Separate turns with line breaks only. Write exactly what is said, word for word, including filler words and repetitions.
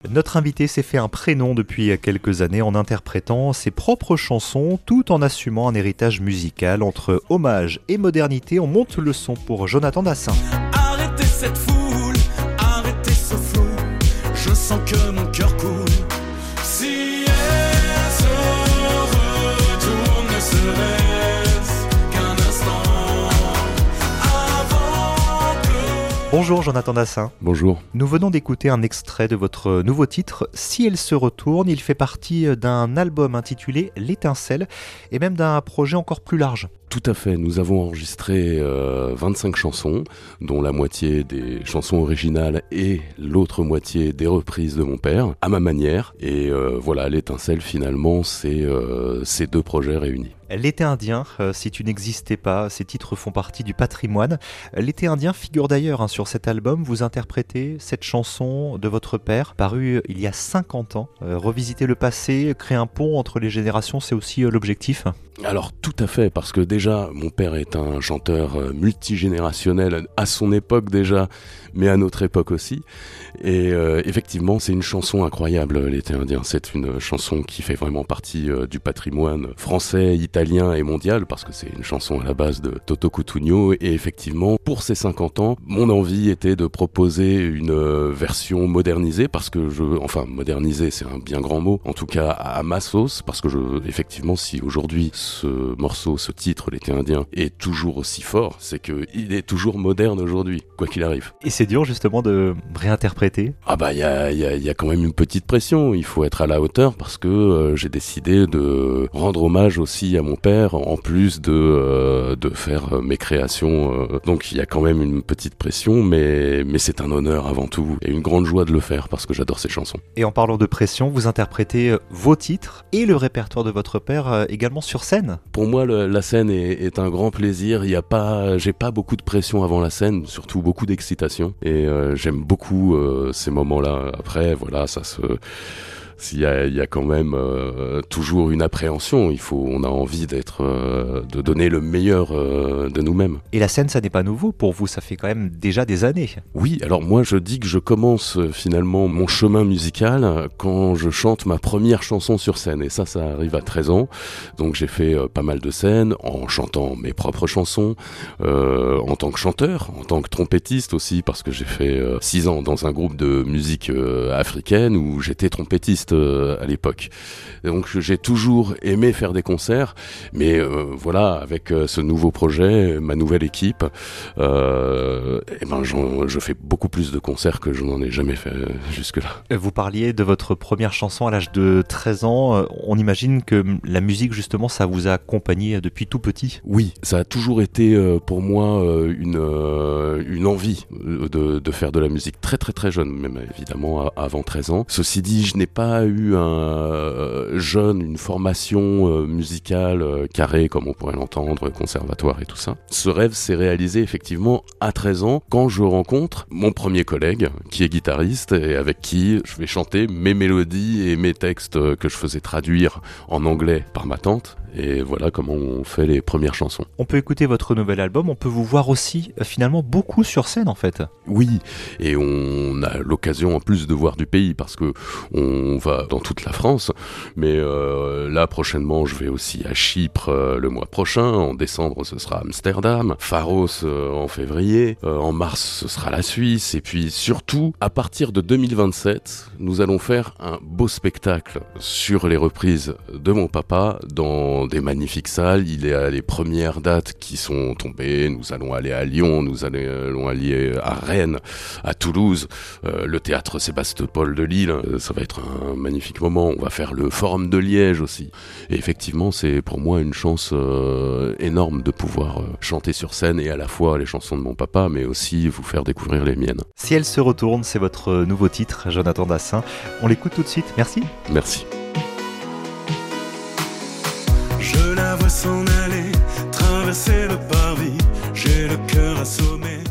Notre invité s'est fait un prénom depuis quelques années en interprétant ses propres chansons tout en assumant un héritage musical. Entre hommage et modernité, on monte le son pour Jonathan Dassin.
Arrêtez cette foule, arrêtez ce flou, je sens que mon cœur coule. Si elle se retourne, ne serait-ce qu'un instant avant que...
Bonjour Jonathan Dassin.
Bonjour.
Nous venons d'écouter un extrait de votre nouveau titre, Si elle se retourne. Il fait partie d'un album intitulé L'étincelle et même d'un projet encore plus large.
Tout à fait, nous avons enregistré euh, vingt-cinq chansons, dont la moitié des chansons originales et l'autre moitié des reprises de mon père, à ma manière. Et euh, voilà, L'étincelle finalement, c'est euh, ces deux projets réunis.
L'été indien, euh, si tu n'existais pas, ces titres font partie du patrimoine. L'été indien figure d'ailleurs hein, sur cet album. Vous interprétez cette chanson de votre père, parue il y a cinquante ans. Euh, revisiter le passé, créer un pont entre les générations, c'est aussi euh, l'objectif.
Alors tout à fait, parce que déjà, mon père est un chanteur euh, multigénérationnel à son époque déjà, mais à notre époque aussi. Et euh, effectivement, c'est une chanson incroyable, L'été indien. C'est une chanson qui fait vraiment partie euh, du patrimoine français, italien et mondial, parce que c'est une chanson à la base de Toto Cutugno. Et effectivement, pour ces cinquante ans, mon envie était de proposer une euh, version modernisée, parce que je... Enfin, modernisée, c'est un bien grand mot. En tout cas, à ma sauce, parce que je... Effectivement, si aujourd'hui, ce morceau, ce titre, L'été indien, est toujours aussi fort, c'est qu'il est toujours moderne aujourd'hui, quoi qu'il arrive.
Et c'est dur justement de réinterpréter.
Ah bah il y a, y, a, y a quand même une petite pression, il faut être à la hauteur parce que euh, j'ai décidé de rendre hommage aussi à mon père en plus de, euh, de faire mes créations. Euh, donc il y a quand même une petite pression, mais, mais c'est un honneur avant tout et une grande joie de le faire parce que j'adore ces chansons.
Et en parlant de pression, vous interprétez vos titres et le répertoire de votre père euh, également sur scène.
Pour moi, le, la scène est, est un grand plaisir. Il y a pas, j'ai pas beaucoup de pression avant la scène, surtout beaucoup d'excitation. Et euh, j'aime beaucoup euh, ces moments-là. Après, voilà, ça se... Il y a, il y a quand même euh, toujours une appréhension. Il faut, on a envie d'être, euh, de donner le meilleur euh, de nous-mêmes.
Et la scène, ça n'est pas nouveau pour vous. Ça fait quand même déjà des années.
Oui. Alors moi, je dis que je commence euh, finalement mon chemin musical quand je chante ma première chanson sur scène. Et ça, ça arrive à treize ans. Donc j'ai fait euh, pas mal de scènes en chantant mes propres chansons, euh, en tant que chanteur, en tant que trompettiste aussi, parce que j'ai fait euh, six ans dans un groupe de musique euh, africaine où j'étais trompettiste à l'époque. Donc j'ai toujours aimé faire des concerts, mais euh, voilà, avec euh, ce nouveau projet, ma nouvelle équipe, euh, et ben je fais beaucoup plus de concerts que je n'en ai jamais fait euh, jusque-là.
Vous parliez de votre première chanson à l'âge de treize ans. On imagine que la musique, justement, ça vous a accompagné depuis tout petit.
Oui, ça a toujours été euh, pour moi euh, une, euh, une envie de, de faire de la musique très très très jeune, même évidemment à, avant treize ans. Ceci dit, je n'ai pas eu un euh, jeune, une formation euh, musicale euh, carrée comme on pourrait l'entendre, conservatoire et tout ça. Ce rêve s'est réalisé effectivement à treize ans quand je rencontre mon premier collègue qui est guitariste et avec qui je vais chanter mes mélodies et mes textes que je faisais traduire en anglais par ma tante. Et voilà comment on fait les premières chansons.
On peut écouter votre nouvel album, on peut vous voir aussi euh, finalement beaucoup sur scène en fait.
Oui, et on a l'occasion en plus de voir du pays parce que on va dans toute la France, mais euh, là prochainement je vais aussi à Chypre euh, le mois prochain, en décembre ce sera Amsterdam, Pharos euh, en février, euh, en mars ce sera la Suisse, et puis surtout à partir de deux mille vingt-sept, nous allons faire un beau spectacle sur les reprises de mon papa dans des magnifiques salles. Il y a les premières dates qui sont tombées, nous allons aller à Lyon, nous allons aller à Rennes, à Toulouse, euh, le théâtre Sébastopol de Lille, euh, ça va être un magnifique moment. On va faire le Forum de Liège aussi. Et effectivement, c'est pour moi une chance euh, énorme de pouvoir euh, chanter sur scène et à la fois les chansons de mon papa, mais aussi vous faire découvrir les miennes.
Si elle se retourne, c'est votre nouveau titre, Jonathan Dassin. On l'écoute tout de suite. Merci.
Merci.
Je la vois s'en aller, traverser le parvis, j'ai le cœur assommé.